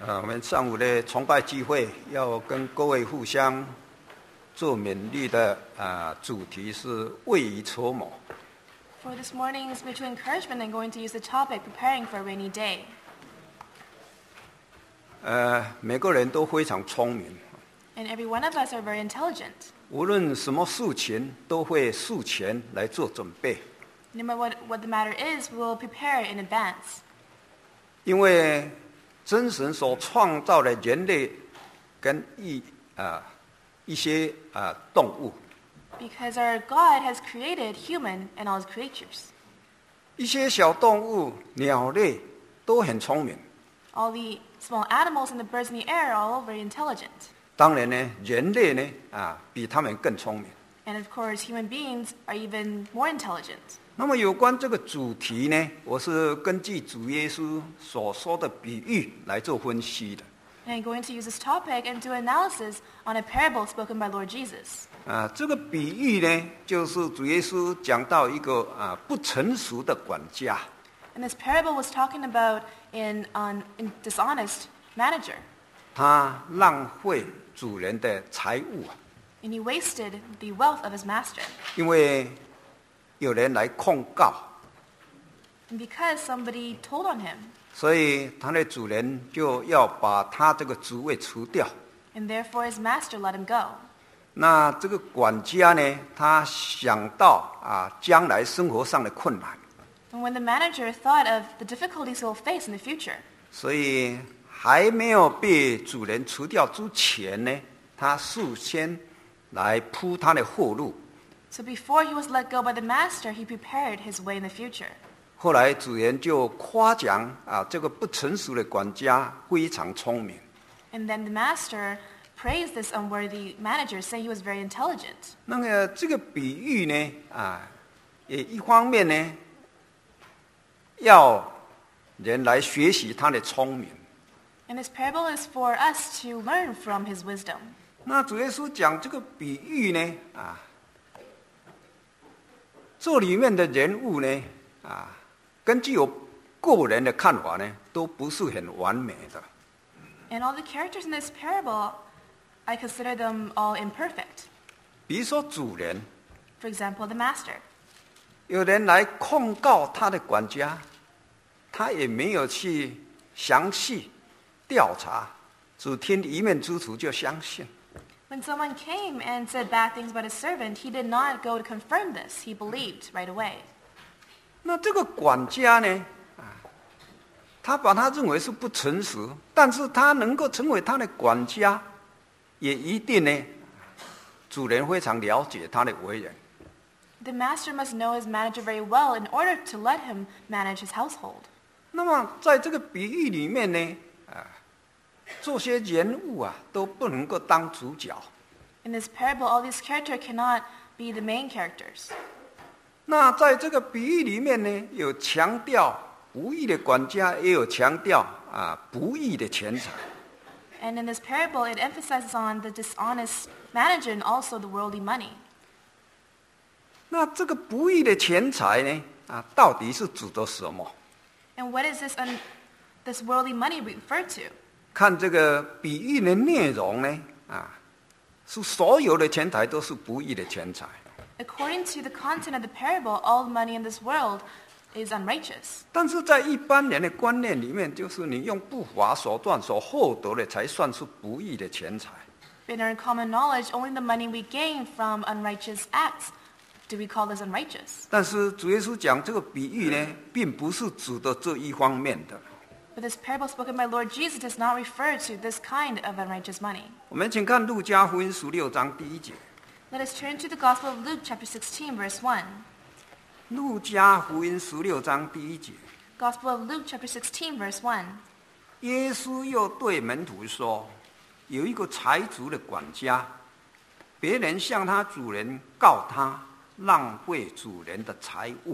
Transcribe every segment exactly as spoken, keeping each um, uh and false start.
呃，我们上午的崇拜聚会要跟各位互相做勉励的啊、呃，主题是未雨绸缪。 For this morning's mutual encouragement, I'm going to use the topic preparing for a rainy day. 呃，每个人都非常聪明。 And every one of us are very intelligent. 无论什么事情，都会事前来做准备。 No matter what, what the matter is, we will prepare in advance. 因为真神所创造的人类跟一啊、呃、一些啊、呃、动物。 Because our God has created human and all his creatures. 一些小动物、鸟类都很聪明。 All the small animals and the birds in the air are all very intelligent. 当然呢，人类呢啊比他们更聪明。 And of course, human beings are even more intelligent. 那么有关这个主题呢，我是根据主耶稣所说的比喻来做分析的。 And I'm going to use this topic and do analysis on a parable spoken by Lord Jesus. 啊，这个比喻呢，就是主耶稣讲到一个啊不成熟的管家。 And this parable was talking about an um, dishonest manager. 他浪费主人的财物啊， And he wasted the wealth of his master. 因为有人来控告， And because somebody told on him, 所以他的主人就要把他这个职位除掉。 and therefore his master let him go. 那这个管家呢，他想到啊将来生活上的困难， And when the manager thought of the difficulties he'll face in the future, 所以还没有被主人除掉之前呢，他事先来铺他的后路。 so before he was let go by the master, he prepared his way in the future. 后来主人就夸奖啊这个不成熟的管家非常聪明。 And then the master praised this unworthy manager, saying he was very intelligent. 那个这个比喻呢啊，也一方面呢，要人来学习他的聪明。 And this parable is for us to learn from his wisdom. 那主耶稣讲这个比喻呢啊，这里面的人物呢啊，根据我个人的看法呢，都不是很完美的。 And all the characters in this parable, I consider them all imperfect. 比如说主人， For example, the master. 有人来控告他的管家，他也没有去详细调查，只听一面之词就相信。 When someone came and said bad things about his servant, he did not go to confirm this. He believed right away. 那这个管家呢，啊，他把他认为是不诚实，但是他能够成为他的管家，也一定呢，主人非常了解他的为人。 The master must know his manager very well in order to let him manage his household. 那么在这个比喻里面呢，啊，这些人物啊都不能够当主角。 In this parable, all these characters cannot be the main characters. 那在这个比喻里面呢，有强调不义的管家，也有强调啊不义的钱财。 And in this parable, it emphasizes on the dishonest manager and also the worldly money. 那这个不义的钱财呢，啊，到底是指的什么？ And what is this un- this worldly money referred to? 看这个比喻的内容呢，啊，是所有的钱财都是不义的钱财。 According to the content of the parable, all money in this world is unrighteous. 但是在一般人的观念里面，就是你用不法手段所获得的，才算是不义的钱财。 In our common knowledge, only the money we gain from unrighteous acts do we call this unrighteous. 但是主耶稣讲这个比喻呢，并不是指的这一方面的。 But this parable spoken by Lord Jesus does not refer to this kind of unrighteous money. 我们请看路加福音十六章第一节。 Let us turn to the Gospel of Luke chapter sixteen, verse one. 路加福音十六章第一节。 Gospel of Luke chapter sixteen, verse one. 耶稣又对门徒说：“有一个财主的管家，别人向他主人告他浪费主人的财物。”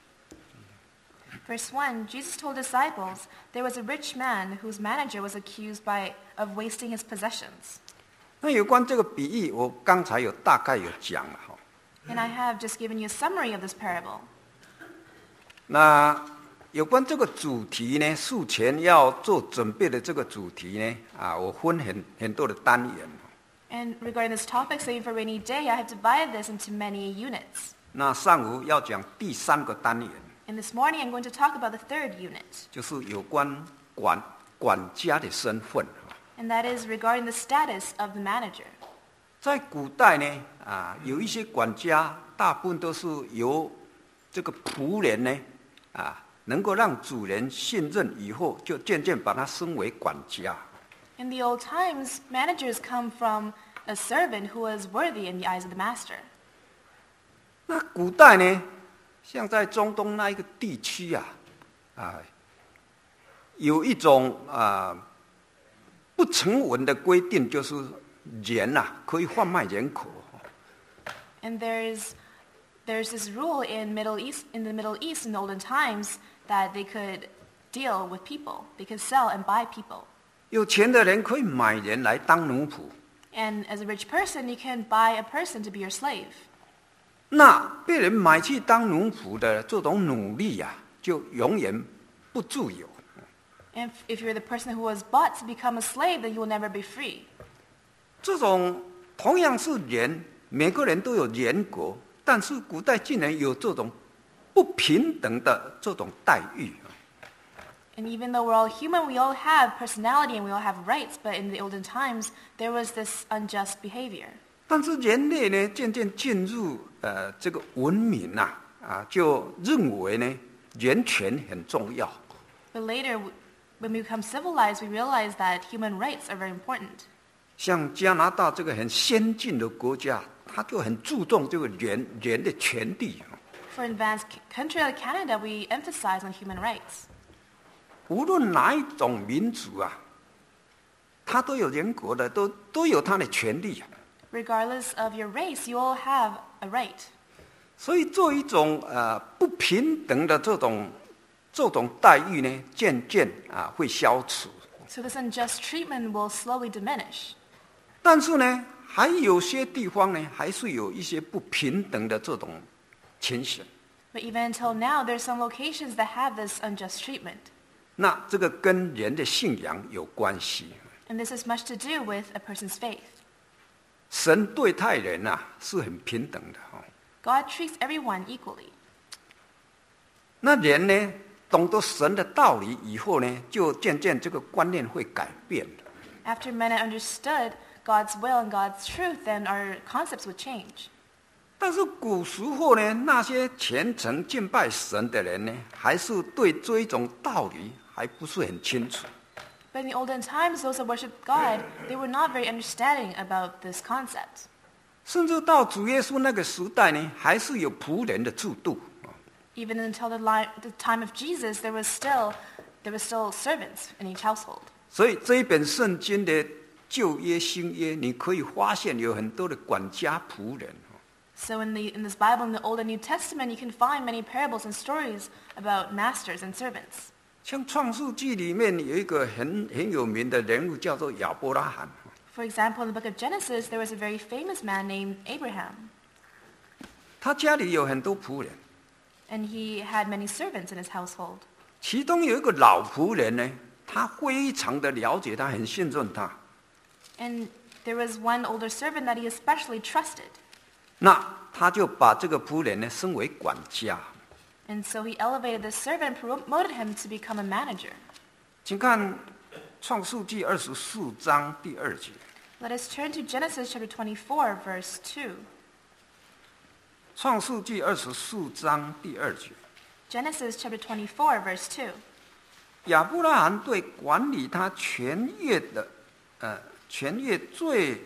Verse one, Jesus told disciples, there was a rich man whose manager was accused by, of wasting his possessions. 那有关这个比喻，我刚才有大概有讲了哈。 And I have just given you a summary of this parable. 那有关这个主题呢，事前要做准备的这个主题呢，啊，我分很很多的单元。 And regarding this topic, saving for rainy day, I have divided this into many units. 那上午要讲第三个单元， And this morning, I'm going to talk about the third unit. 就是有关管管家的身份。 And that is regarding the status of the manager. 在古代呢，啊，有一些管家，大部分都是由这个仆人呢，啊，能够让主人信任以后，就渐渐把他升为管家。 In the old times, managers come from a servant who was worthy in the eyes of the master. 那古代呢，像在中东那一个地区啊，啊，有一种啊不成文的规定，就是人呐、啊、可以贩卖人口。 And there's there's this rule in Middle East in the Middle East in the olden times that they could deal with people. They could sell and buy people. 有钱的人可以买人来当奴仆。 And as a rich person, you can buy a person to be your slave. 那被人买去当奴仆的这种奴隶啊，就永远不自由。 And if, if you're the person who was bought to become a slave, then you will never be free. 这种同样是人，每个人都有人格，但是古代竟然有这种不平等的这种待遇。 And even though we're all human, we all have personality and we all have rights. But in the olden times, there was this unjust behavior. 但是人类呢，渐渐进入呃这个文明呐、啊，啊，就认为呢，人权很重要。 But later, when we become civilized, we realize that human rights are very important. 像加拿大这个很先进的国家，他就很注重这个人人的权利。 For an advanced country like Canada, we emphasize on human rights. 无论哪一种民族啊，他都有人格的，都都有他的权利啊。 Regardless of your race, you all have a right. 所以做一种呃不平等的这种这种待遇呢，渐渐啊会消除。 So this unjust treatment will slowly diminish. 但是呢，还有些地方呢，还是有一些不平等的这种情形。 But even until now, there are some locations that have this unjust treatment. 那这个跟人的信仰有关系。 And this has much to do with a person's faith. 神对待人啊是很平等的哈。 God treats everyone equally. 那人呢，懂得神的道理以后呢，就渐渐这个观念会改变。 After men had understood God's will and God's truth, then our concepts would change. 但是古时候呢，那些虔诚敬拜神的人呢，还是对这一种道理还不是很清楚。 But in the olden times, those that worshiped God, they were not very understanding about this concept. 甚至到主耶稣那个时代呢，还是有仆人的制度。 Even until the, li- the time of Jesus, there was still there were still servants in each household. 所以这一本圣经的旧约新约，你可以发现有很多的管家仆人。 So in the in this Bible, in the Old and New Testament, you can find many parables and stories about masters and servants. 像创世纪里面有一个很很有名的人物，叫做亚伯拉罕。 For example, in the book of Genesis, there was a very famous man named Abraham, 他家里有很多仆人， and he had many servants in his household. 其中有一个老仆人呢，他非常的了解他，很信任他。 And there was one older servant that he especially trusted. 那他就把这个仆人呢升为管家。 And so he elevated this servant and promoted him to become a manager. 请看创世纪二十四章第二节。 Let us turn to Genesis chapter twenty-four, verse two. 创世纪二十四章第二节。 Genesis chapter twenty-four, verse two. 亚伯拉罕对管理他全业的，呃，全业最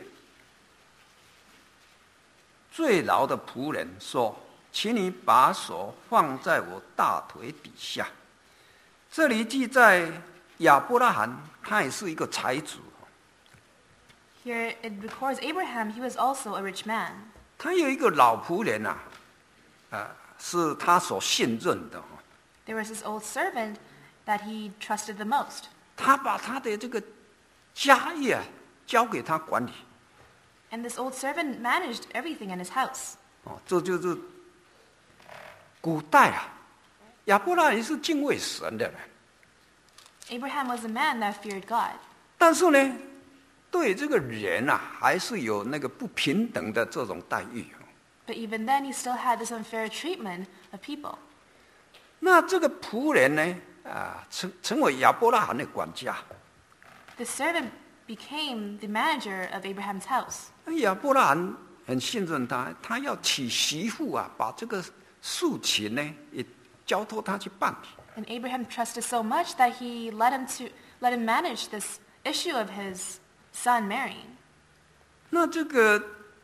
最牢的仆人说：“请你把手放在我大腿底下。”这里记载亚伯拉罕，他也是一个财主。 Here it records Abraham, he was also a rich man. 他有一个老仆人啊，呃，是他所信任的。 There was this old servant that he trusted the most. 他把他的这个家业交给他管理。 And this old servant managed everything in his house. 哦，这就是古代啊， 亚伯拉罕是敬畏神的人， Abraham was a man that feared God. 但是呢，对这个人啊，还是有那个不平等的这种待遇。 But even then, he still had this unfair treatment of people. 那这个仆人呢，啊，成成为亚伯拉罕的管家。 The servant became the manager of Abraham's house. 亚伯拉罕很信任他，他要娶媳妇啊，把这个事情呢也交托他去办理。 And Abraham trusted so much that he let him to let him manage this issue of his son marrying. 那这个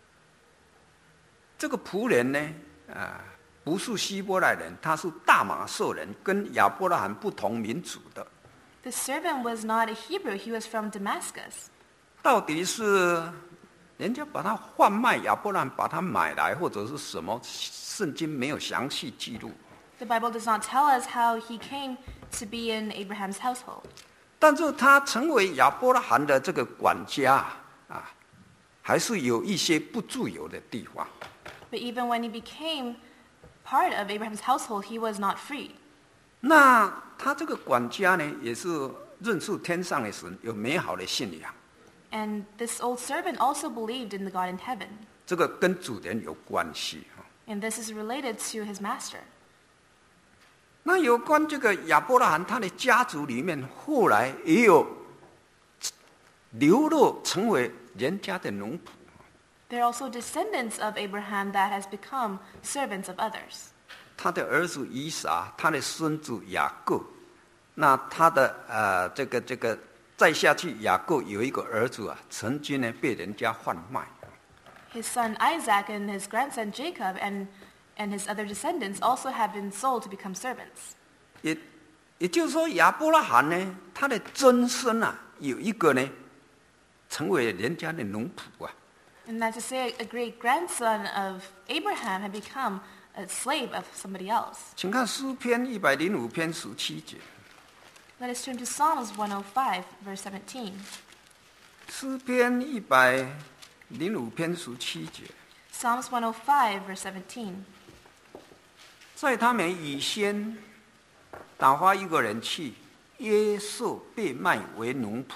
这个仆人呢，啊，不是希伯来人，他是大马色人，跟亚伯拉罕不同民族的。 The servant was not a Hebrew, he was from Damascus. 到底是人家把他贩卖，亚伯拉罕把他买来，或者是什么？圣经没有详细记录。 The Bible does not tell us how he came to be in Abraham's household. 但是他成为亚伯拉罕的这个管家啊，还是有一些不自由的地方。 But even when he became part of Abraham's household, he was not free. 那他这个管家呢，也是认识天上的神，有美好的信仰。 And this old servant also believed in the God in heaven. 这个跟主人有关系。 And this is related to his master. 那有关这个亚伯拉罕，他的家族里面后来也有流落成为人家的奴仆。 There are also descendants of Abraham that has become servants of others. 他的儿子以撒，他的孙子雅各，那他的呃这个这个再下去，雅各有一个儿子啊，曾经呢被人家贩卖。 His son Isaac and his grandson Jacob and, and his other descendants also have been sold to become servants. 也也就是说，亚伯拉罕呢，他的曾孙啊，有一个呢，成为人家的奴仆啊。 And that's to say, a great grandson of Abraham had become a slave of somebody else. 请看诗篇一百零五篇十七节。 Let us turn to Psalms one oh five, verse seventeen. 诗篇一百零五篇十七节， Psalms one oh five, verse seventeen. 在他们以先打发一个人去，约瑟被卖为奴仆。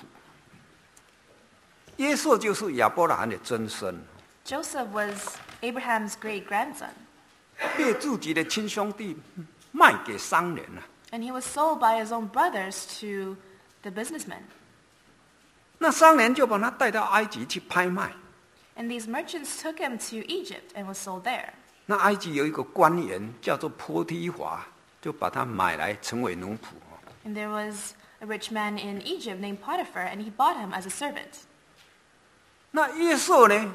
约瑟就是亚伯拉罕的曾孙， Joseph was Abraham's great grandson, 被自己的亲兄弟卖给商人了。 and he was sold by his own brothers to the businessmen. 那商人就把他带到埃及去拍卖。 And these merchants took him to Egypt and was sold there. 那埃及有一个官员叫做波提华，就把他买来成为奴仆。 And there was a rich man in Egypt named Potiphar, and he bought him as a servant. 那约瑟呢，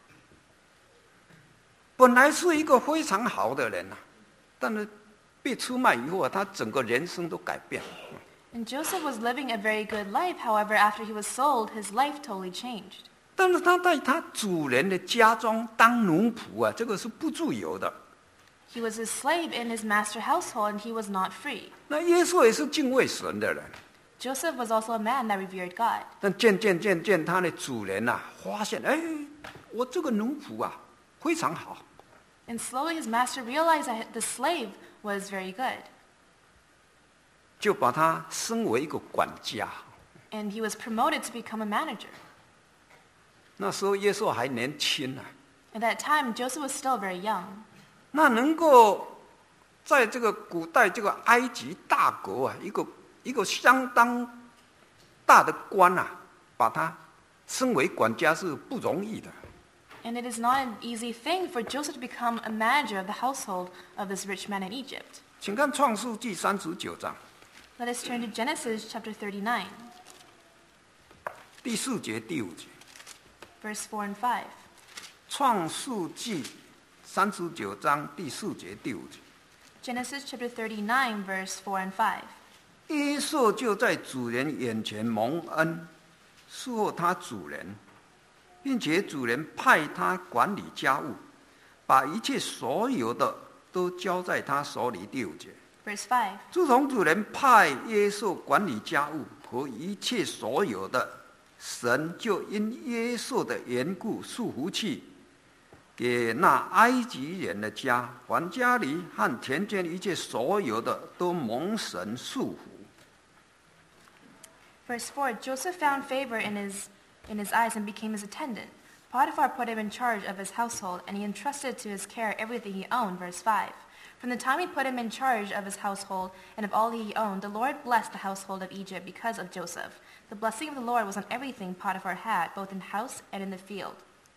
本来是一个非常好的人啊，但是被出卖以后啊，他整个人生都改变了。 And Joseph was living a very good life. However, after he was sold, his life totally changed. 但是他在他主人的家中当奴仆啊，这个是不自由的。 He was a slave in his master's household, and he was not free. 那约瑟也是敬畏神的人， Joseph was also a man that revered God. 但渐渐渐渐，他的主人啊，发现，哎，我这个奴仆啊，非常好， And slowly his master realized that the slave was very good. 就把他升为一个管家。 And he was promoted to become a manager. 那时候约瑟还年轻啊， At that time, Joseph was still very young. 那能够在这个古代这个埃及大国啊，一个一个相当大的官啊，把他升为管家是不容易的。 And it is not an easy thing for Joseph to become a manager of the household of this rich man in Egypt. 请看创世纪三十九章 Let us turn to Genesis chapter thirty-nine, 第四节、第五节。 verse four and five. 创世纪三十九章第四节、第五节。 Genesis chapter thirty-nine, verse four and five. 约瑟就在主人眼前蒙恩，伺候他主人，并且主人派他管理家务，把一切所有的都交在他手里。第五节。 Verse five. 自从主人派约瑟管理家务和一切所有的，神就因约瑟的缘故束福气， 给那埃及人的家，凡家里和田间一切所有的，都蒙神束缚。 Verse four, Joseph found favor in his, in his eyes and became his attendant. Potiphar put him in charge of his household, and he entrusted to his care everything he owned. Verse five. From the time he put him in charge of his household and of all he owned, the Lord blessed the household of Egypt because of Joseph. The blessing of the Lord was on everything Potiphar had, both in the house and in the field.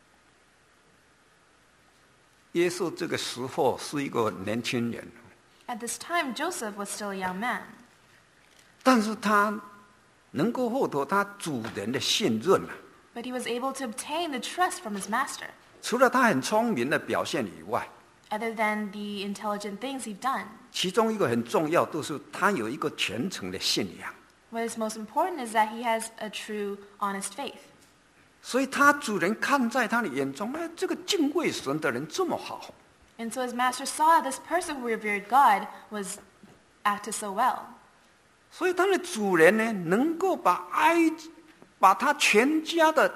约瑟这个时候是一个年轻人， At this time, Joseph was still a young man, 但是他能够获得他主人的信任啊。 but he was able to obtain the trust from his master. 除了他很聪明的表现以外， Other than the intelligent things he'd done, 其中一个很重要，就是他有一个虔诚的信仰。 what is most important is that he has a true, honest faith. 所以他主人看在他的眼中，哎，这个敬畏神的人这么好， And so his master saw this person who revered God was acted so well. 所以他的主人呢，能够把埃及把他全家的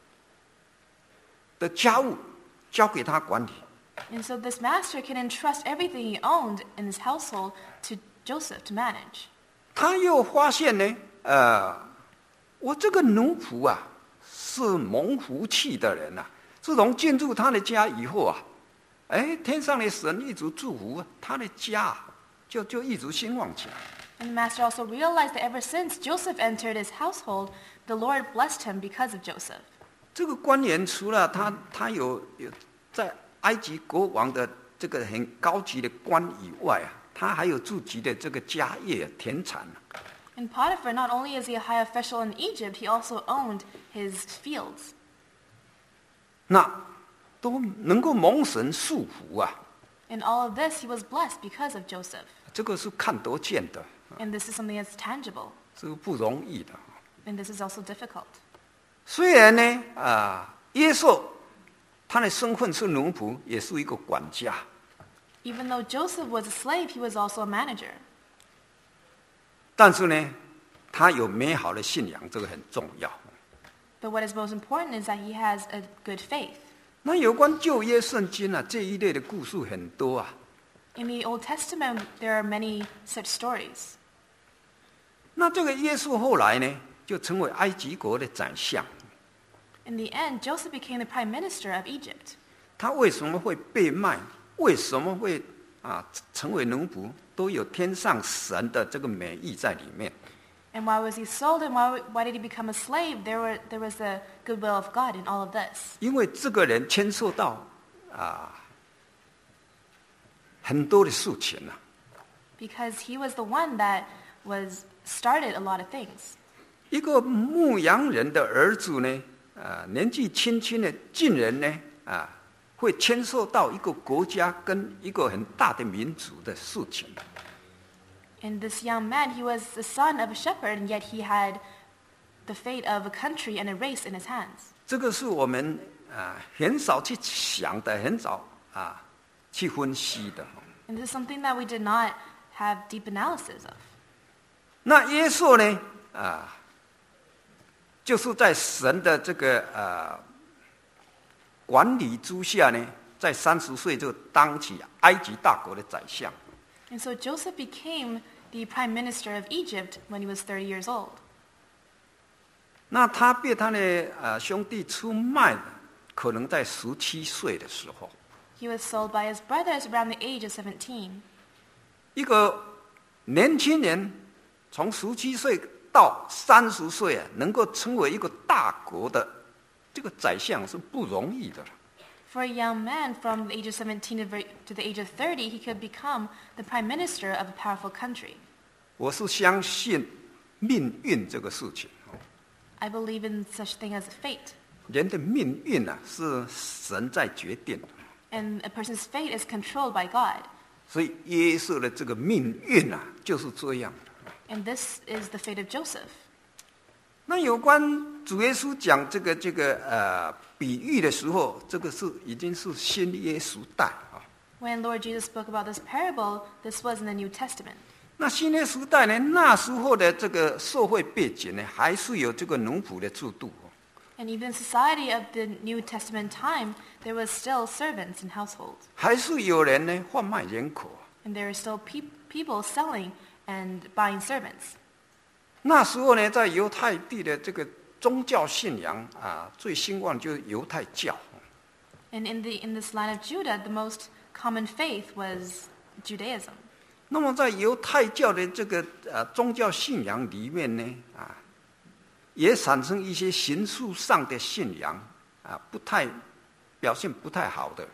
的家务交给他管理。 And so this master can entrust everything he owned in his household to Joseph to manage. 他又发现呢，呃，我这个奴仆啊，是蒙福气的人啊。自从进入他的家以后啊，哎，天上的神一直祝福他的家，就就一直兴旺起来。 And the master also realized that ever since Joseph entered his household, the Lord blessed him because of Joseph. 这个官员除了他，他有有在埃及国王的这个很高级的官以外啊，他还有自己的这个家业田产。 And Potiphar, not only is he a high official in Egypt, he also owned his fields. 那都能够蒙神束缚啊， In all of this, he was blessed because of Joseph. 这个是看得见的， And this is something that's tangible. 这个不容易的。 And this is also difficult. 虽然呢，啊，约瑟他的身份是奴仆，也是一个管家， Even though Joseph was a slave, he was also a manager. 但是呢，他有美好的信仰，这个很重要。 But what is most important is that he has a good faith. 那有关旧约圣经啊这一类的故事很多啊。 In the Old Testament, there are many such stories. 那这个约瑟后来呢，就成为埃及国的宰相。 In the end, Joseph became the prime minister of Egypt. 他为什么会被卖？为什么会啊成为奴仆？都有天上神的这个美意在里面。 And why was he sold and why, why did he become a slave? There, were, there was the goodwill of God in all of this. 因为这个人牵涉到啊很多的事情啊。 Because he was the one that was started a lot of things. 一个牧羊人的儿子呢，啊，年纪轻轻的竟然呢，啊，会牵涉到一个国家跟一个很大的民族的事情。 And this young man, he was the son of a shepherd, and yet he had the fate of a country and a race in his hands. 这个是我们啊很少去想的，很少啊去分析的。 And this is something that we did not have deep analysis of. 那约瑟呢，啊，就是在神的这个呃管理之下呢，在三十岁就当起埃及大国的宰相。 And so Joseph became the prime minister of Egypt when he was thirty years old. 那他被他的呃兄弟出卖的，可能在十七岁的时候。 He was sold by his brothers around the age of seventeen. 一个年轻人从十七岁到三十岁啊，能够成为一个大国的这个宰相是不容易的。 For a young man from the age of seventeen to the- to the age of thirty, he could become the prime minister of a powerful country. 我是相信命运这个事情， I believe in such thing as fate. 人的命运啊是神在决定的， And a person's fate is controlled by God. 所以约瑟的这个命运啊就是这样。 And this is the fate of Joseph. 那有关主耶稣讲这个这个呃比喻的时候，这个是已经是新约时代啊。 When Lord Jesus spoke about this parable, this was in the New Testament. 那新约时代呢，那时候的这个社会背景呢，还是有这个奴仆的制度。 And even in society of the New Testament time, there was still servants in households. 还是有人呢贩卖人口。 And there are still pe- people selling and buying servants. 那时候呢，在犹太地的这个宗教信仰啊，最兴旺就是犹太教。 And in the in this line of Judah, the most common faith was Judaism. 那么在犹太教的这个呃宗教信仰里面呢，啊，也产生一些形式上的信仰啊，不太表现不太好的人。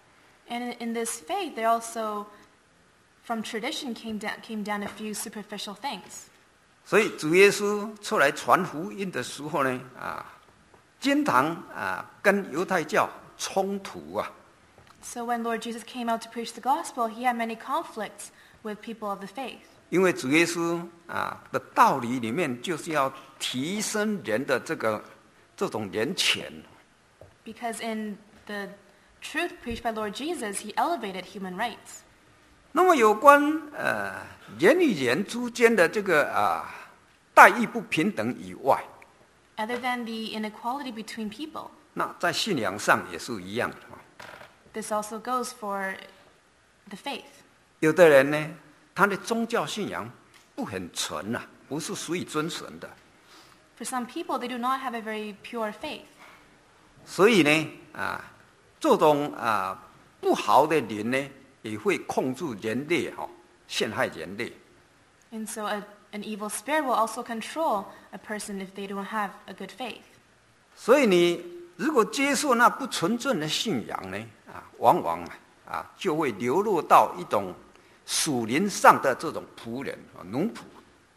And in, in this faith, there also, from tradition, came down came down a few superficial things. 所以主耶稣出来传福音的时候呢，啊，经常啊跟犹太教冲突啊。 So when Lord Jesus came out to preach the gospel, he had many conflicts with people of the faith. 因为主耶稣啊的道理里面就是要提升人的这个这种人权。 Because in the truth preached by Lord Jesus, he elevated human rights. 那么有关呃人与人之间的这个啊待遇不平等以外， Other than the inequality between people, 那在信仰上也是一样的。 this also goes for the faith. 有的人呢，他的宗教信仰不很纯呐、啊，不是属于真神的。 For some people, they do not have a very pure faith. 所以呢，啊，这种啊不好的人呢，也会控制人类哈、哦，陷害人类。 And so a, an evil spirit will also control a person if they don't have a good faith. 所以你如果接受那不纯正的信仰呢，啊，往往啊就会流落到一种属灵上的这种仆人啊奴仆。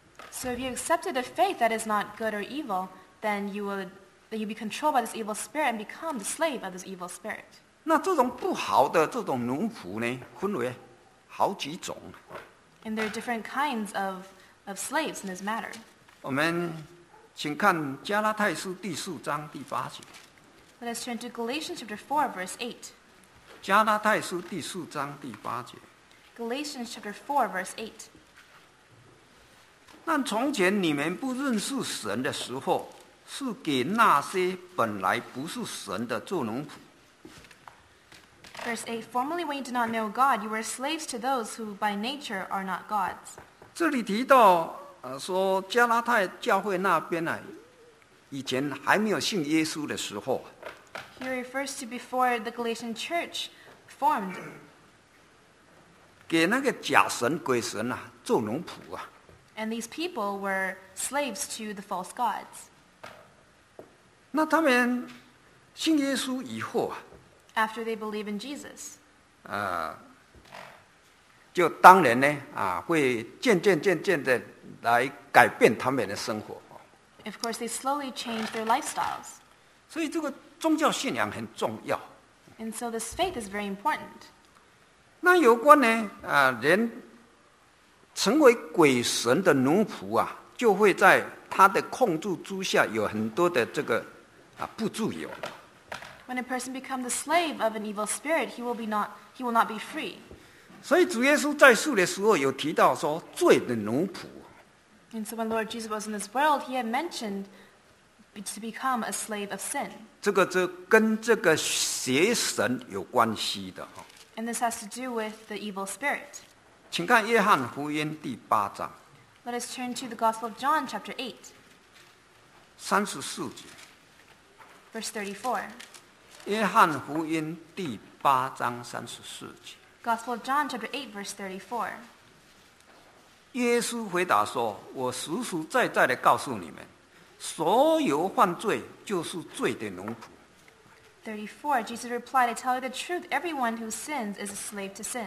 So if you accepted a faith that is not good or evil, then you would then you'd be controlled by this evil spirit and become the slave of this evil spirit. 那这种不好的这种奴仆呢，分为好几种。 And there are different kinds of, of slaves in this matter. 我们请看加拉太书第四章第八节。 Let us turn to Galatians chapter four, verse eight. 加拉太书第四章第八节。 Galatians chapter four, verse eight. 但从前你们不认识神的时候，是给那些本来不是神的做奴仆。 Verse eight, formerly when you did not know God, you were slaves to those who by nature are not God's. 这里提到，呃，说加拉太教会那边呢、啊，以前还没有信耶稣的时候， He refers to before the Galatian church formed, 给那个假神鬼神啊做奴仆啊。 and these people were slaves to the false gods. 那他们信耶稣以后啊， After they believe in Jesus, 啊、就当然呢啊，会渐渐渐渐的来改变他们的生活。 of course, they slowly changed their lifestyles. 所以这个宗教信仰很重要。 And so this faith is very important. 那有关呢啊，人成为鬼神的奴仆啊，就会在他的控制之下，有很多的这个啊不自由。 When a person becomes the slave of an evil spirit, he will be not he will not be free. 所以主耶稣在世的时候有提到说，罪的奴仆。 And so when Lord Jesus was in this world, he had mentioned to become a slave of sin. 这个就跟这个邪神有关系的哈。 And this has to do with the evil spirit. 请看约翰福音第八章 Let us turn to the Gospel of John, chapter eight, 三十四节。 verse thirty-four. 约翰福音第八章三十四节。 Gospel of John, chapter eight, verse thirty-four. 耶稣回答说：“我实实在在的告诉你们，所有犯罪就是罪的奴仆。 thirty-four, Jesus replied, I tell you the truth, everyone who sins is a slave to sin. ”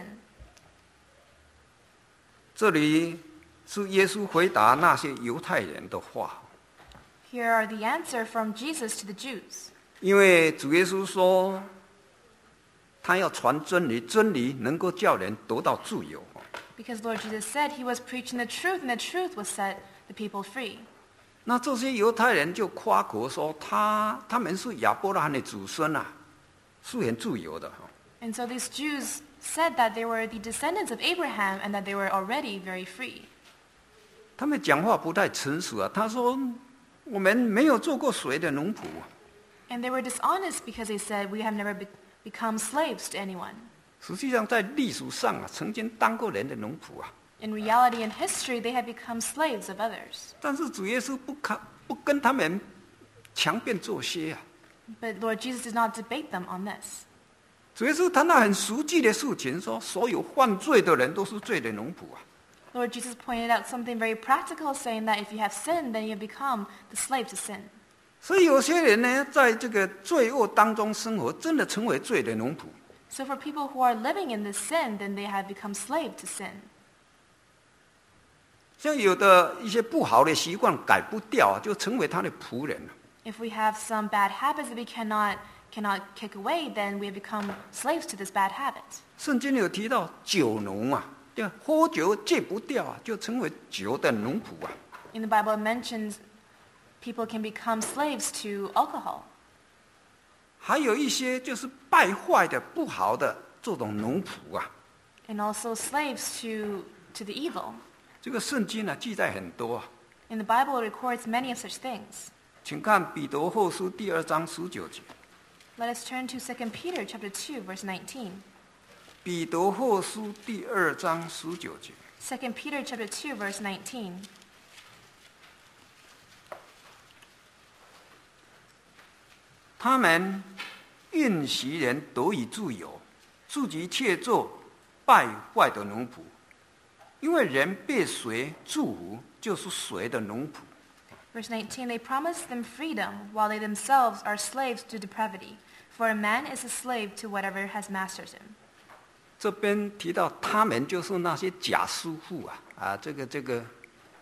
这里是耶稣回答那些犹太人的话， Here are the answer from Jesus to the Jews. 因为主耶稣说，他要传真理，真理能够叫人得到自由。 Because Lord Jesus said he was preaching the truth, and the truth would set the people free. 那这些犹太人就夸口说他他们是亚伯拉罕的子孙啊，是很自由的。 And so these Jews said that they were the descendants of Abraham and that they were already very free. 他们讲话不太诚实啊。他说我们没有做过谁的奴仆啊。 And they were dishonest because they said, we have never be- become slaves to anyone. 实际上，在历史上啊，曾经当过人的奴仆啊。 In reality and history, they had become slaves of others. 但是主耶稣不看不跟他们强辩这些啊。 But Lord Jesus did not debate them on this. 主耶稣谈到很实际的事情，说所有犯罪的人都是罪的奴仆啊。 Lord Jesus pointed out something very practical, saying that if you have sinned, then you have become the slave to sin. 所以有些人呢，在这个罪恶当中生活，真的成为罪的奴仆。 So for people who are living in this sin, then they have become slave to sin. 像有的一些不好的习惯改不掉啊，就成为他的仆人了。 If we have some bad habits that we cannot cannot kick away, then we have become slaves to this bad habit. 圣经有提到酒奴啊，就喝酒戒不掉啊，就成为酒的奴仆啊。 In the Bible, it mentions people can become slaves to alcohol. 还有一些就是败坏的、不好的这种奴仆啊。 And also slaves to to the evil. 这个圣经呢、啊、记载很多啊。 In the Bible, it records many of such things. 请看彼得后书第二章十九节。 Let us turn to Second Peter chapter two, verse nineteen. 彼得后书第二章十九节。 Second Peter chapter two, verse nineteen. 他们允许人得以自由，自己却做败坏的奴仆，因为人被谁祝福，就是谁的奴仆。 Verse nineteen, they promise them freedom, while they themselves are slaves to depravity. For a man is a slave to whatever has masters him. 这边提到他们就是那些假师傅啊，啊，这个这个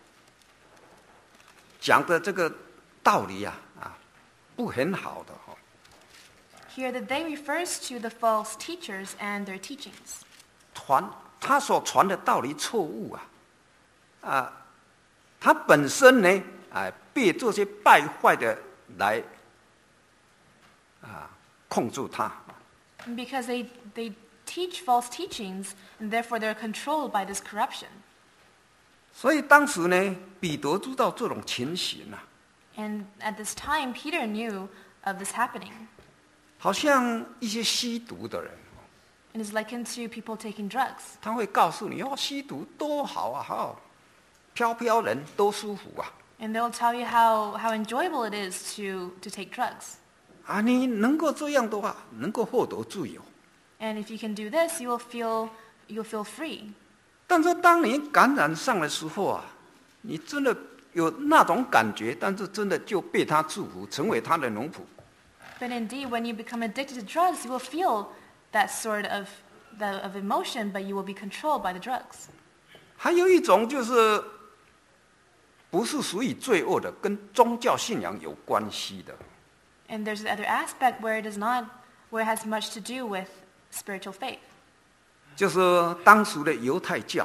讲的这个道理啊，啊，不很好的哦。 Here, the they refers to the false teachers and their teachings. 传他所传的道理错误啊，啊，他本身呢，啊，被这些败坏的来啊控制他。 And because they, they teach false teachings, and therefore they're controlled by this corruption. 所以当时呢，彼得知道这种情形啊。 And at this time, Peter knew of this happening. 好像一些吸毒的人， And is likened to people taking drugs. 他会告诉你哦，吸毒多好啊，好，飘飘人多舒服啊。 And they'll tell you how, how enjoyable it is to, to take drugs. 啊，你能够这样的话，能够获得自由。 And if you can do this, you will feel, you'll feel free. 但是当你感染上的时候啊，你真的有那种感觉，但是真的就被他祝福，成为他的奴仆。 But indeed, when you become addicted to drugs, you will feel that sort of, the, of emotion, but you will be controlled by the drugs. 还有一种就是不是属于罪恶的，跟宗教信仰有关系的。 And there's the other aspect where it does not, where it has much to do with spiritual faith. 就是当时的犹太教。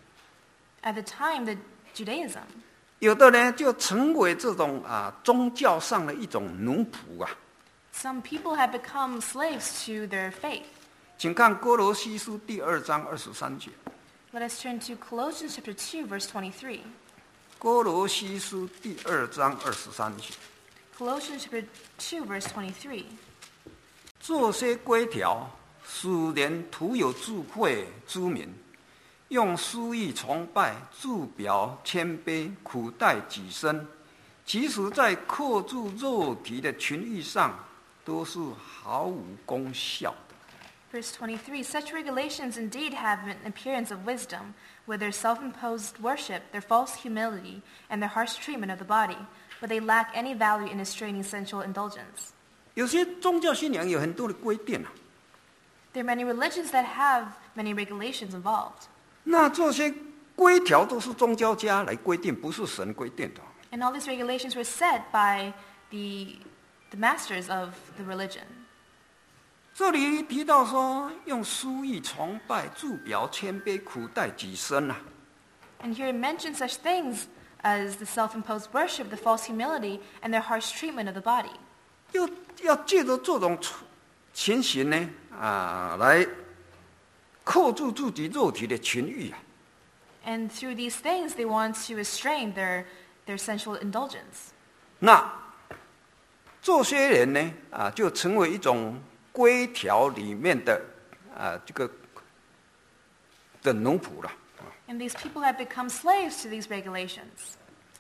At the time, the Judaism. 有的呢，就成为这种啊宗教上的一种奴仆啊。 Some people have become slaves to their faith. 请看哥罗西书第二章二十三节。 Let us turn to Colossians chapter two, verse twenty-three. 哥罗西书第二章二十三节。 Colossians chapter two, verse twenty-three. 这些规条使人徒有智慧之民，用私欲崇拜、自表谦卑、苦待己身，其实在克制肉体的情欲上都是毫无功效的。 Verse twenty-three, such regulations indeed have an appearance of wisdom, with their self-imposed worship, their false humility, and their harsh treatment of the body, but they lack any value in restraining sensual indulgence. 有些宗教信仰有很多的规定啊， There are many religions that have many regulations involved. 那这些规条都是宗教家来规定，不是神规定的。 And all these regulations were set by the, the masters of the religion. 这里提到说，用私欲崇拜、自表谦卑、苦待己身啊。 And here it mentions such things as the self-imposed worship, the false humility, and their harsh treatment of the body. 要要借着这种情形呢，啊，来克制自己肉体的情欲啊。 And through these things, they want to restrain their, their sensual indulgence. 那这些人呢，啊，就成为一种规条里面的啊这个的奴仆了。 And these people have become slaves to these regulations.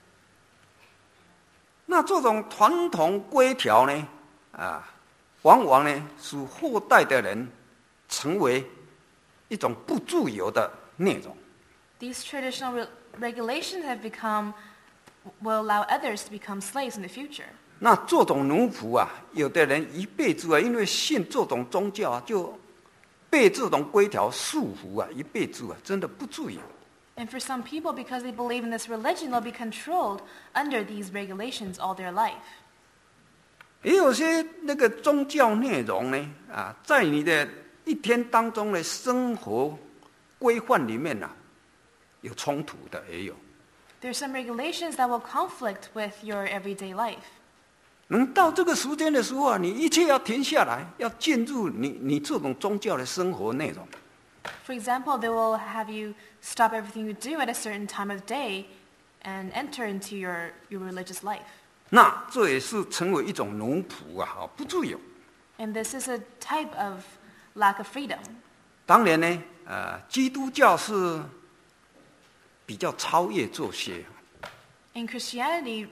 那这种传统规条呢，啊，往往呢使后代的人成为一种不自由的内容。 These traditional re- regulations have become, will allow others to become slaves in the future. 那这种奴仆啊，有的人一辈子啊，因为信这种宗教啊，就被这种规条束缚啊，一辈子啊，真的不自由。 And for some people, because they believe in this religion, they'll be controlled under these regulations all their life. 也有些那个宗教内容呢，啊，在你的一天当中的生活规范里面啊，有冲突的也有。 There are some regulations that will conflict with your everyday life. 能到这个时间的时候啊，你一切要停下来，要进入你你这种宗教的生活内容。 For example, they will have you stop everything you do at a certain time of day and enter into your, your religious life. 那这也是成为一种奴仆啊，不自由。 And this is a type of lack of freedom. 当然呢，呃，基督教是比较超越这些。 And Christianity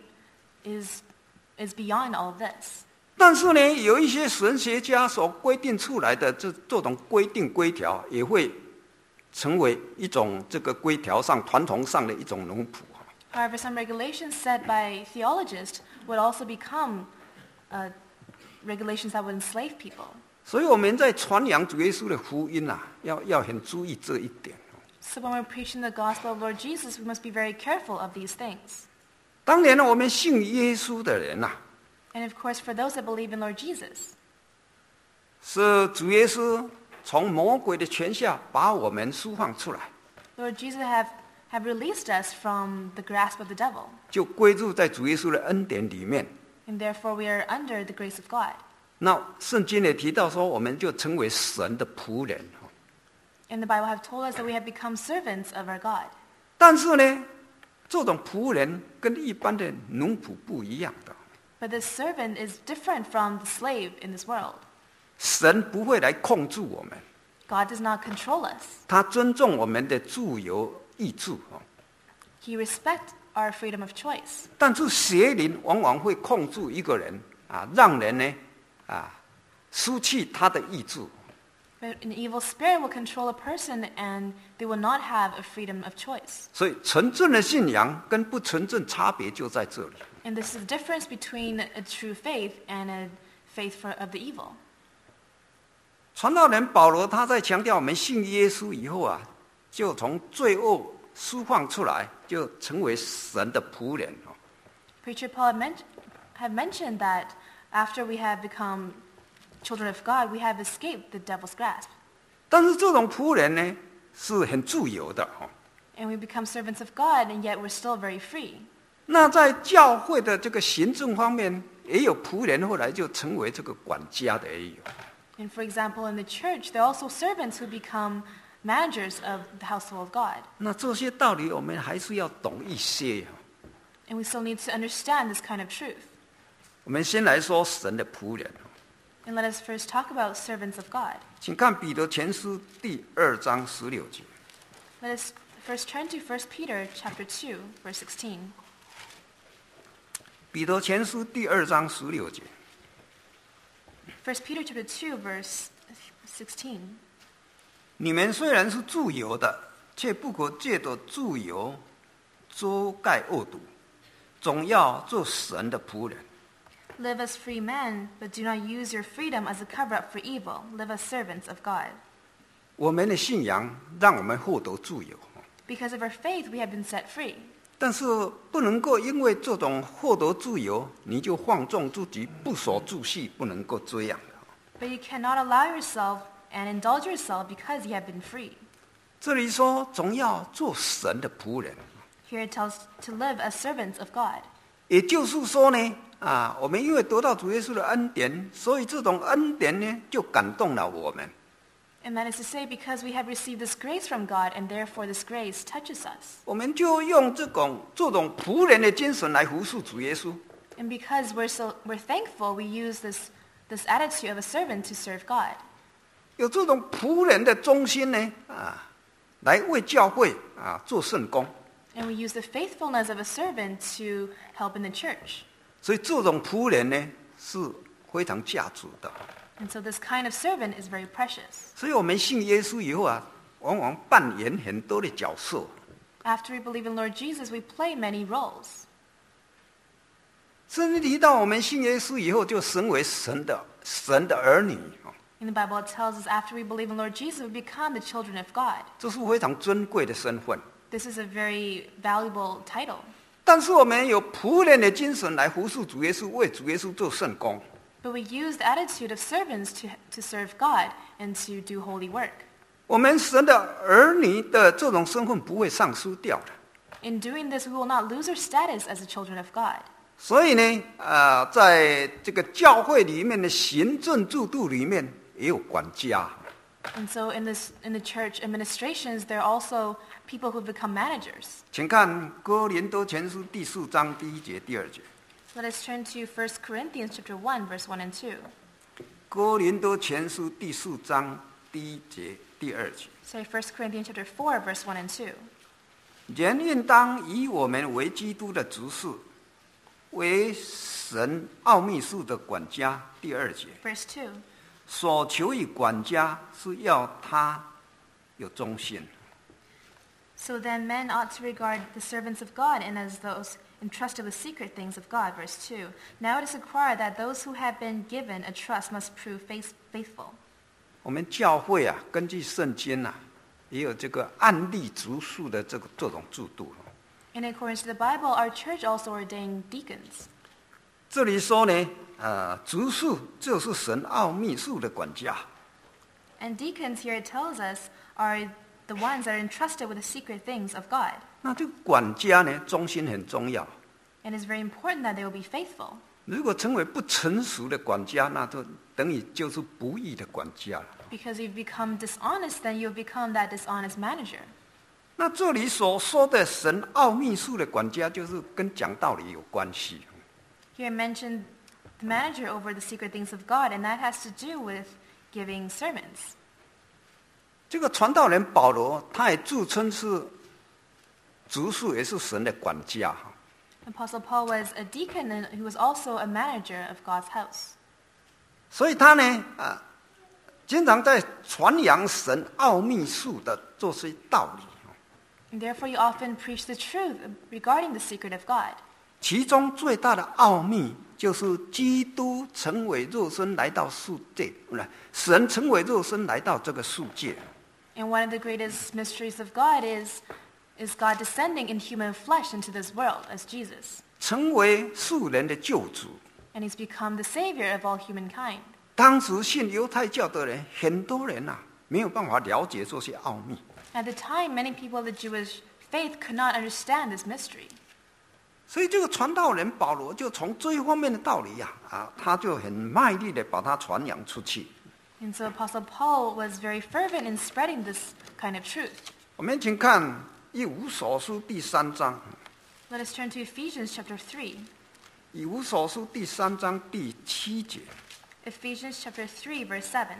is, is beyond all of this. 但是呢，有一些神学家所规定出来的这这种规定规条，也会成为一种这个规条上、传统上的一种奴仆。 However, some regulations set by theologists would also become uh, regulations that would enslave people. 所以我们在传扬主耶稣的福音啊，要要很注意这一点。 So when we're preaching the gospel of Lord Jesus, we must be very careful of these things. 当然呢，我们信耶稣的人呐、啊。 And of course, for those that believe in Lord Jesus, 是主耶稣从魔鬼的权下把我们释放出来， Lord Jesus have, have released us from the grasp of the devil. 就归入在主耶稣的恩典里面。 And therefore, we are under the grace of God. 那圣经也提到说，我们就成为神的仆人。 And the Bible have told us that we have become servants of our God. 但是呢，这种仆人跟一般的奴仆不一样的。 But the servant is different from the slave in this world. 神不会来控制我们， God does not control us. 他尊重我们的自由意志。 He respects our freedom of choice. 但是邪灵往往会控制一个人啊，让人呢啊失去他的意志。 But an evil spirit will control a person and they will not have a freedom of choice. 所以纯正的信仰跟不纯正差别就在这里。 And this is the difference between a true faith and a faith for, of the evil. 传道人保罗他在强调我们信耶稣以后啊，就从罪恶释放出来，就成为神的仆人。 Preacher Paul had, men- had mentioned that after we have become children of God, we have escaped the devil's grasp. 但是这种仆人呢，是很自由的。 And we become servants of God, and yet we're still very free. 那在教会的这个行政方面，也有仆人后来就成为这个管家的也有。 And for example, in the church, there are also servants who become managers of the household of God. 那这些道理我们还是要懂一些。 And we still need to understand this kind of truth. 我们先来说神的仆人。 And let us first talk about servants of God. 请看彼得前书第二章十六节。 Let us first turn to First Peter chapter two, verse sixteen. 彼得前书第二章十六节。 First Peter chapter two, verse sixteen. 你们虽然是自由的，却不可借着自由遮盖恶毒，总要做神的仆人。 Live as free men, but do not use your freedom as a cover-up for evil. Live as servants of God. 我们的信仰让我们获得自由， Because of our faith, we have been set free. 但是不能够因为这种获得自由，你就放纵自己，不守秩序，不能够这样的。 But you cannot allow yourself and indulge yourself because you have been free. 这里说总要做神的仆人， Here it tells to live as servants of God. 也就是说呢，啊，我们因为得到主耶稣的恩典，所以这种恩典呢就感动了我们。 And that is to say, because we have received this grace from God, and therefore this grace touches us. 我们就用这种这种仆人的精神来服侍主耶稣。 And because we're so we're thankful, we use this this attitude of a servant to serve God. 有这种仆人的忠心呢，啊，来为教会啊做圣工。 And we use the faithfulness of a servant to help in the church. 所以这种仆人呢是非常价值的。 And so this kind of servant is very precious. 所以我们信耶稣以后啊，往往扮演很多的角色。 After we believe in Lord Jesus, we play many roles. 圣经提到我们信耶稣以后，就成为神的神的儿女。 In the Bible, it tells us after we believe in Lord Jesus, we become the children of God. 这是非常尊贵的身份。 This is a very valuable title. 但是我们有仆人的精神来服侍主耶稣，为主耶稣做圣工。 But we use the attitude of servants to, to serve God and to do holy work. 我们神的儿女的这种身份不会丧失掉的。 In doing this, we will not lose our status as the children of God. 所以呢，呃，在这个教会里面的行政制度里面也有管家。 And so in this in the church administrations, there are also people who become managers. 请看哥林多前书第四章第一节、第二节。 Let us turn to First Corinthians chapter one, verse one and two. 哥林多前书第四章第一节、第二节。 Say First Corinthians chapter four, verse one and two. 人应当以我们为基督的执事，为神奥秘术的管家。第二节。 Verse two. 所求于管家是要他有忠心。 So then men ought to regard the servants of God and as those entrusted with secret things of God. Verse two. Now it is required that those who have been given a trust must prove faith- faithful. 我们教会啊，根据圣经啊，也有这个按例执事的这个这种制度。 In accordance to the Bible, our church also ordained deacons. 这里说呢，呃，执事就是神奥秘术的管家。 And deacons here it tells us are the ones that are entrusted with the secret things of God. 那这个管家呢，忠心很重要。 And it's very important that they will be faithful. 如果成为不成熟的管家，那就等于就是不义的管家了。 Because if you become dishonest, then you'll become that dishonest manager. 那这里所说的神奥秘术的管家，就是跟讲道理有关系。 Here mentioned the manager over the secret things of God, and that has to do with giving sermons. 这个传道人保罗，他也自称是执事，也是神的管家。 Apostle Paul was a deacon and he was also a manager of God's house. 所以他呢，啊，经常在传扬神奥秘术的这些道理。 And therefore you often preach the truth regarding the secret of God. 其中最大的奥秘就是基督成为肉身来到世界，神成为肉身来到这个世界。 And one of the greatest mysteries of God is, is God descending in human flesh into this world as Jesus. 成为世人的救主。 And he's become the savior of all humankind. 当时信犹太教的人，很多人啊，没有办法了解这些奥秘。 At the time, many people of the Jewish faith could not understand this mystery. 所以这个传道人保罗就从这一方面的道理呀、啊，啊，他就很卖力的把它传扬出去。 And so Apostle Paul was very fervent in spreading this kind of truth. 我们请看以弗所书第三章。 Let us turn to Ephesians chapter three. 以弗所书第三章第七节。 Ephesians chapter three, verse seven.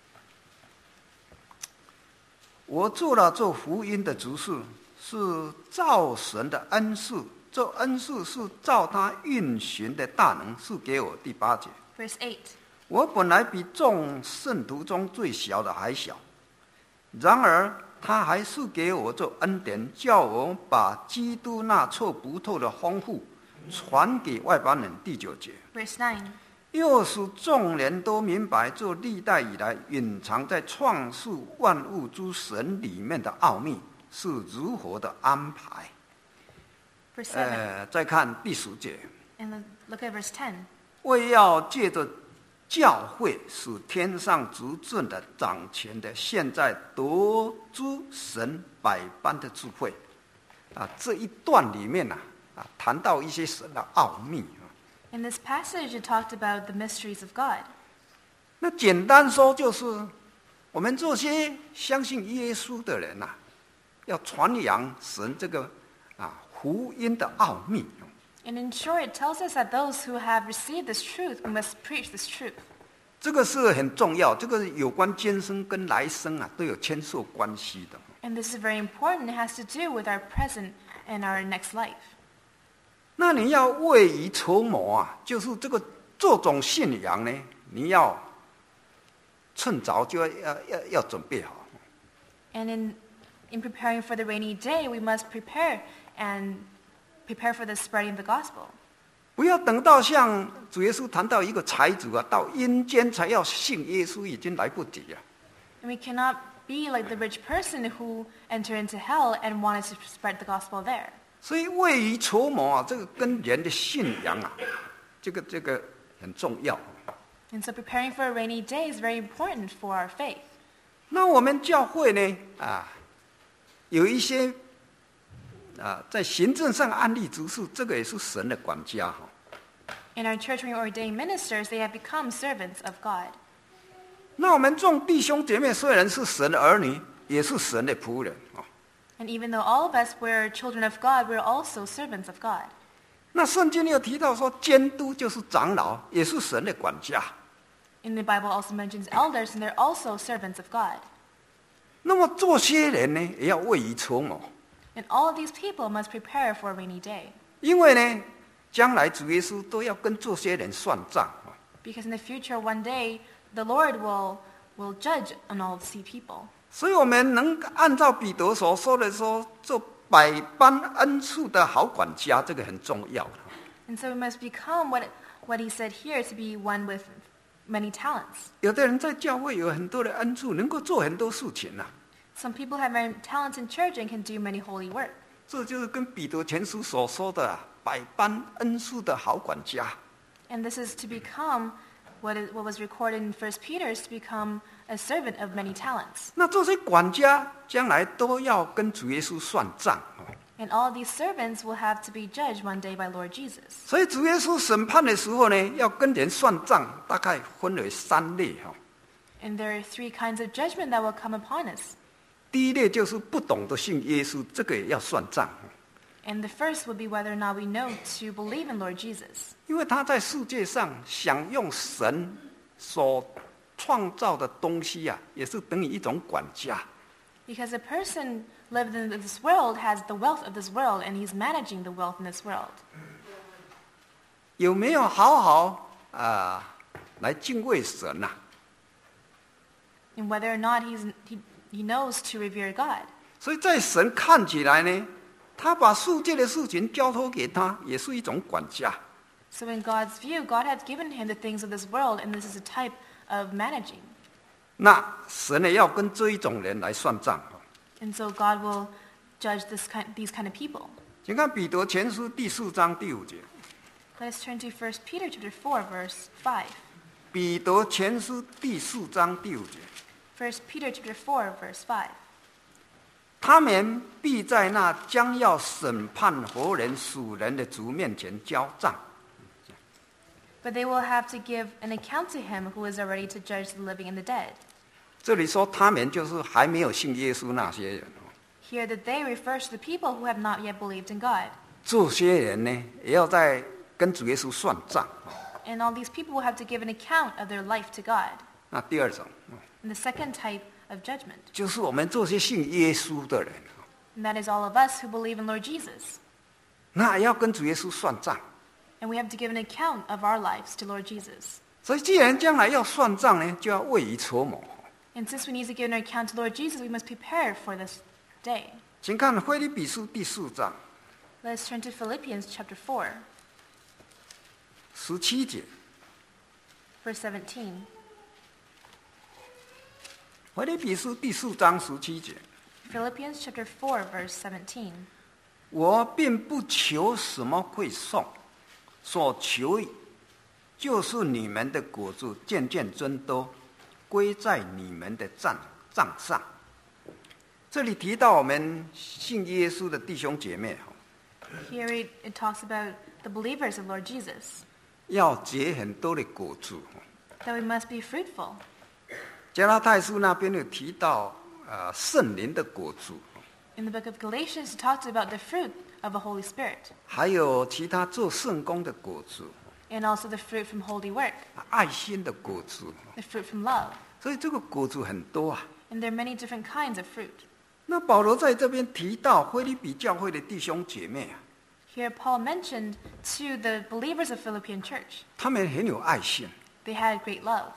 我做了做福音的执事，是照神的恩赐，这恩赐是照他运行的大能赐给我。第八节。 Verse eight. 我本来比众圣徒中最小的还小，然而他还是给我这恩典，叫我把基督那测不透的丰富传给外邦人。第九节。 Verse nine. 又使众人都明白这历代以来隐藏在创世万物之神里面的奥秘是如何的安排。 Verse seven. 呃，再看第十节。 And look at verse ten. 为要借着教会使天上执政的掌权的现在得知神百般的智慧。啊，这一段里面啊，啊谈到一些神的奥秘。 In this passage, it talked about the mysteries of God. 那简单说就是，我们这些相信耶稣的人啊，要传扬神这个啊福音的奥秘。 And in short, it tells us that those who have received this truth must preach this truth. 这个是很重要，这个有关今生跟来生啊都有牵涉关系的。 And this is very important. It has to do with our present and our next life. 那你要未雨绸缪啊，就是这个这种信仰呢，你要趁早就要要要要准备好。 And in in preparing for the rainy day, we must prepare and prepare for the spreading of the gospel. 不要等到像主耶稣谈到一个财主啊，到阴间才要信耶稣，已经来不及了。 And we cannot be like the rich person who entered into hell and wanted to spread the gospel there. 所以未雨绸缪啊，这个跟人的信仰啊，这个这个很重要。 And so preparing for a rainy day is very important for our faith. 那我们教会呢啊，有一些啊在行政上案例执事，这个也是神的管家哈。 In our church, when we ordain ministers, they have become servants of God. 那我们众弟兄姐妹虽然是神的儿女，也是神的仆人啊。 And even though all of us were children of God, we're also servants of God. 那圣经又提到说，监督就是长老，也是神的管家。 In the Bible also mentions elders, and they're also servants of God. 那么这些人呢，也要未雨绸缪。 And all of these people must prepare for a rainy day. 因为呢，将来主耶稣都要跟这些人算账。 Because in the future, one day, the Lord will, will judge on all these people. 所以我们能按照彼得所说的说，做百般恩赐的好管家，这个很重要。 And so we must become what, what he said here, to be one with many talents. 有的人在教会有很多的恩赐，能够做很多事情啊。 Some people have many talents in church and can do many holy work. 这就是跟彼得前书所说的、啊、百般恩赐的好管家。 And this is to become what, is, what was recorded in First Peter, is to become a servant of many talents. 那这些管家将来都要跟主耶稣算账。 And all these servants will have to be judged one day by Lord Jesus. 所以主耶稣审判的时候呢，要跟人算账，大概分为三类哈。 And there are three kinds of judgment that will come upon us. 第一类就是不懂得信耶稣，这个也要算账。 And the first would be whether or not we know to believe in Lord Jesus. 因为他在世界上享用神所创造的东西啊，也是等于一种管家。 Because a person lived in this world has the wealth of this world, and he's managing the wealth in this world. 有没有好好啊、呃、来敬畏神呐、啊？ And whether or not he's, he, he knows to revere God. 所以在神看起来呢，他把世界的事情交托给他，也是一种管家。 So in God's view, God has given him the things of this world, and this is a type of managing. 那神呢，要跟这一种人来算账。 And so God will judge this kind, these kind of people. 请看彼得前书第四章第五节。 Let us turn to First Peter chapter four, verse five. 彼得前书第四章第五节。 First Peter chapter four, verse five. 他们必在那将要审判活人属人的主面前交账。 But they will have to give an account to him who is already to judge the living and the dead. 这里说他们就是还没有信耶稣那些人。 Here the they refers to the people who have not yet believed in God. 这些人呢，也要在跟主耶稣算账。 And all these people will have to give an account of their life to God. 那第二种， And the second type of judgment. 就是我们这些信耶稣的人， And that is all of us who believe in Lord Jesus. 那也要跟主耶稣算账。 And we have to give an account of our lives to Lord Jesus. 所以既然将来要算账呢，就要未雨绸缪。 And since we need to give an account to Lord Jesus, we must prepare for this day. 请看腓立比书第四章 Let us turn to Philippians chapter four, 十七节。 verse seventeen. 腓立比书第四章十七节。 Philippians chapter four, verse seventeen. 我并不求什么馈送，所求就是你们的果子渐渐增多，归在你们的账账上。这里提到我们信耶稣的弟兄姐妹， Here it, it talks about the believers of Lord Jesus, 要结很多的果子。 that we must be fruitful. 加拉太书那边有提到呃圣灵的果子。 In the book of Galatians, it talks about the fruit of a Holy Spirit, 还有其他做圣工的果子， and also the fruit from holy work, 爱心的果子。 the fruit from love. 所以这个果子很多啊。 And there are many different kinds of fruit. 那保罗在这边提到腓立比教会的弟兄姐妹啊， Here Paul mentioned to the believers of Philippian church, 他们很有爱心， they had great love.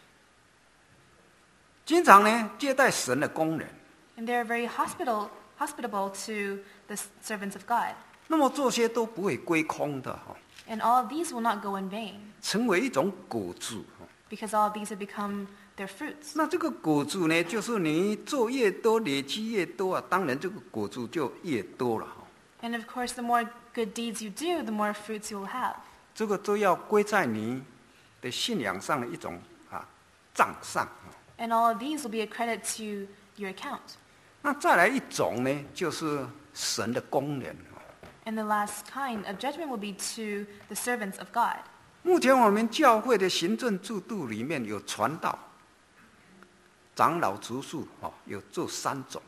经常呢接待神的工人。 And they are very hospitable, hospitable to the servants of God. 那么这些都不会归空的哈， And all of these will not go in vain, 成为一种果子。 because all of these have become their fruits. 那这个果子呢，就是你做越多，累积越多啊，当然这个果子就越多了哈。 And of course, the more good deeds you do, the more fruits you will have. 这个都要归在你的信仰上的一种啊账上。 And all of these will be a credit to your account. 那再来一种呢，就是神的工人。 And the last kind of judgment will be to the servants of God. 目前我们教会的行政制度里面有传道、长老、执事，哦，有这三种。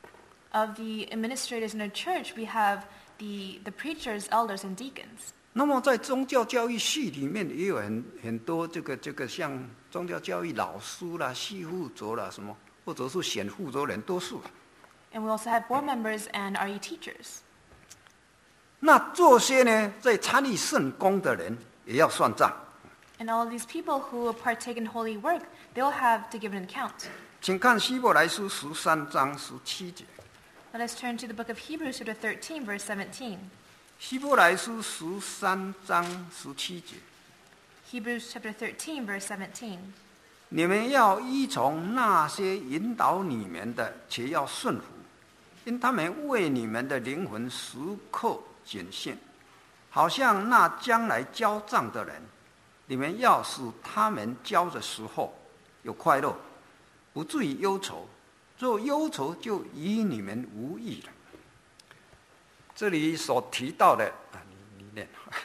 Of the administrators in a church, we have the, the preachers, elders, and deacons. 那么在宗教教育系里面也有很很多这个这个像宗教教育老师啦、系负责啦什么，或者是选负责人都是。 And we also have board members and R E teachers. 那这些呢，在参与圣工的人也要算账。 And all of these people who partake in holy work, they'll have to give an account. 请看希伯来书十三章十七节。 Let us turn to the book of Hebrews, chapter thirteen, verse seventeen. 希伯来书十三章十七节。 Hebrews, chapter thirteen, verse seventeen. 你们要依从那些引导你们的，且要顺服，因他们为你们的灵魂时刻警醒，好像那将来交账的人。你们要使他们交的时候有快乐，不至于忧愁。若忧愁，就与你们无益了。这里所提到的啊，你你念。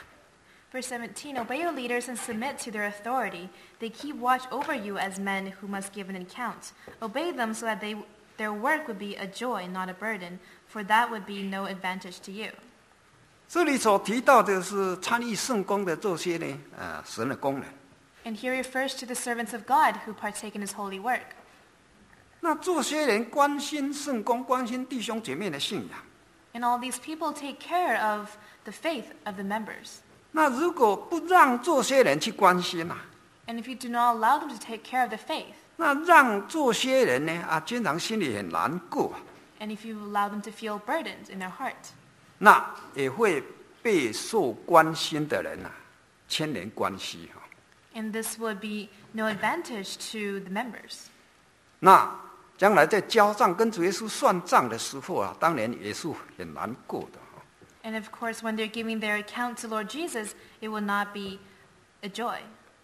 Verse seventeen, obey your leaders and submit to their authority. They keep watch over you as men who must give an account. Obey them so that they, their work would be a joy, not a burden, for that would be no advantage to you. 这里所提到的是参与圣工的这些呢，呃，神的工人。 And here refers to the servants of God who partake in his holy work. 那这些人关心圣工，关心弟兄姐妹的信仰。 And all these people take care of the faith of the members. 那如果不让这些人去关心啊， And if you do not allow them to take care of the faith, 那让这些人呢啊，经常心里很难过啊， and if you allow them to feel burdened in their heart, 那也会备受关心的人啊牵连关系哈。 and this would be no advantage to the members. 那将来在交账跟主耶稣算账的时候啊，当然也是很难过的。 And of course, when they're giving their account to Lord Jesus, it will not be a joy.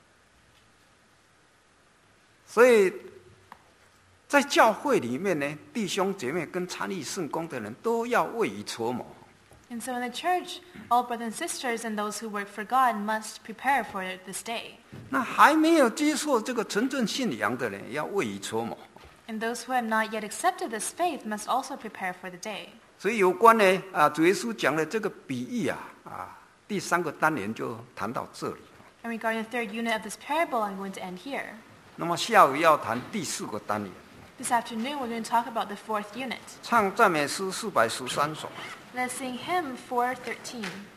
所以在教会里面呢，弟兄姐妹跟参与圣工的人都要未雨绸缪。 And so in the church, all brothers and sisters and those who work for God must prepare for this day. 那还没有接受这个纯正信仰的人，也要未雨绸缪。 And those who have not yet accepted this faith must also prepare for the day. 所以有关呢啊，主耶稣讲的这个比喻啊啊，第三个单元就谈到这里。 And regarding the third unit of this parable, I'm going to end here. 那么下午要谈第四个单元， This afternoon, we're going to talk about the fourth unit. 唱赞美诗四百十三首。 Let's sing hymn four thirteen.